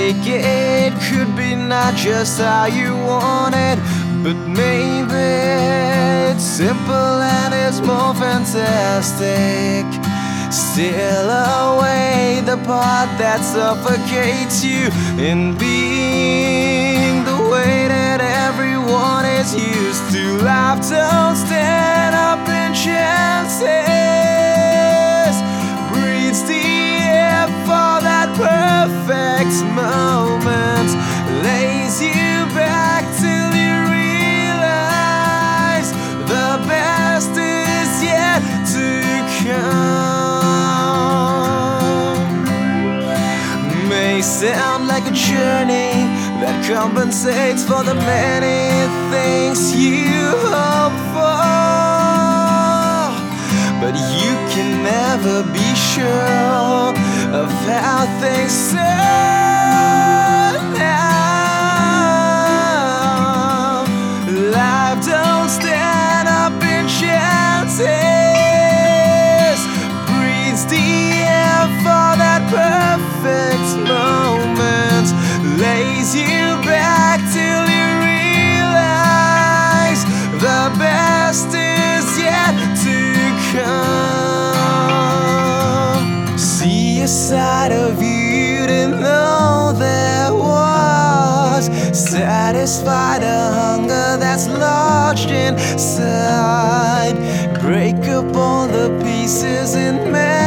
take it could be not just how you want it, but maybe it's simple and it's more fantastic. Steal away the part that suffocates you in being the way that everyone is used to. Life don't stand up in chances, breathes the air for that perfect moment, lays you back till you realize the best is yet to come. May sound like a journey that compensates for the many things you hope for, but you can never be sure of how things turn out. Life don't stand up in chances, breathes the air for that perfect moment, lays you back till you realize the best is yet to come. See a side of you to know there was, satisfy the hunger that's lodged inside, break up all the pieces in man.